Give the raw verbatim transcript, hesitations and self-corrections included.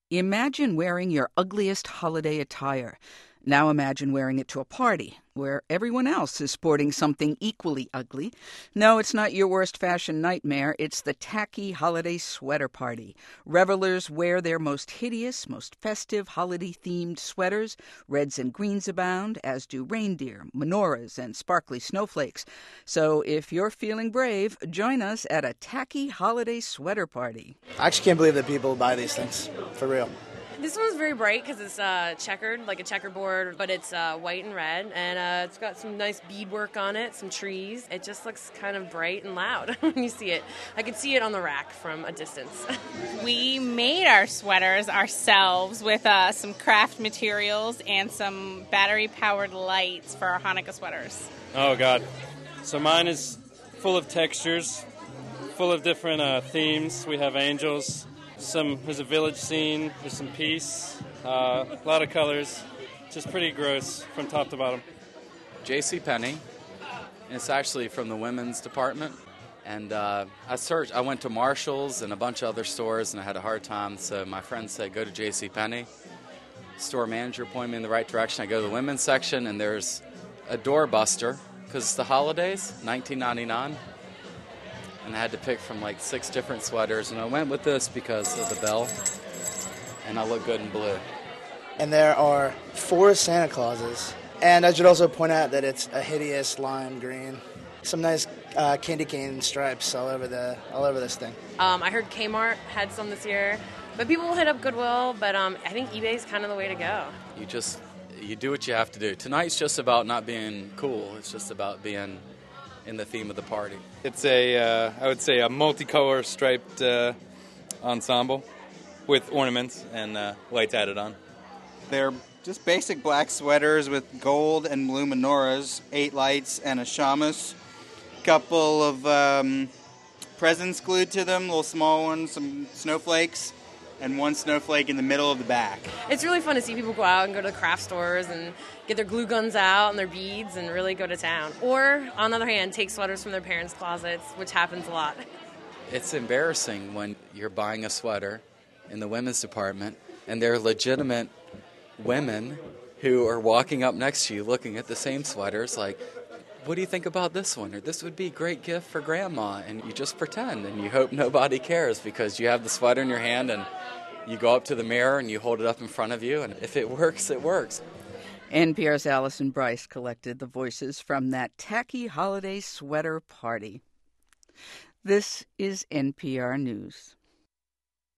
Imagine wearing your ugliest holiday attire. Now imagine wearing it to a party where everyone else is sporting something equally ugly. No, it's not your worst fashion nightmare. It's the tacky holiday sweater party. Revelers wear their most hideous, most festive holiday-themed sweaters. Reds and greens abound, as do reindeer, menorahs, and sparkly snowflakes. So if you're feeling brave, join us at a tacky holiday sweater party. I actually can't believe that people buy these things, for real. This one's very bright because it's uh, checkered, like a checkerboard, but it's uh, white and red, and uh, it's got some nice beadwork on it, some trees. It just looks kind of bright and loud when you see it. I could see it on the rack from a distance. We made our sweaters ourselves with uh, some craft materials and some battery-powered lights for our Hanukkah sweaters. Oh, God. So mine is full of textures, full of different uh, themes. We have angels. Some there's a village scene, there's some peace, uh, a lot of colors, just pretty gross from top to bottom. JCPenney, and it's actually from the women's department. And uh, I searched, I went to Marshall's and a bunch of other stores, and I had a hard time. So my friend said, go to JCPenney. Store manager pointed me in the right direction. I go to the women's section, and there's a doorbuster because it's the holidays, nineteen ninety-nine. And I had to pick from like six different sweaters, and I went with this because of the bell, and I look good in blue. And there are four Santa Clauses. And I should also point out that it's a hideous lime green. Some nice uh, candy cane stripes all over the all over this thing. Um, I heard Kmart had some this year, but people will hit up Goodwill, but um, I think eBay's kind of the way to go. You just, you do what you have to do. Tonight's just about not being cool. It's just about being in the theme of the party. It's a, uh, I would say, a multicolor striped uh, ensemble with ornaments and uh, lights added on. They're just basic black sweaters with gold and blue menorahs, eight lights, and a shamus. Couple of um, presents glued to them, little small ones, some snowflakes, and one snowflake in the middle of the back. It's really fun to see people go out and go to the craft stores and get their glue guns out and their beads and really go to town. Or, on the other hand, take sweaters from their parents' closets, which happens a lot. It's embarrassing when you're buying a sweater in the women's department and they're legitimate women who are walking up next to you looking at the same sweaters like, what do you think about this one? Or this would be a great gift for grandma. And you just pretend and you hope nobody cares because you have the sweater in your hand and you go up to the mirror and you hold it up in front of you. And if it works, it works. N P R's Allison Bryce collected the voices from that tacky holiday sweater party. This is N P R News.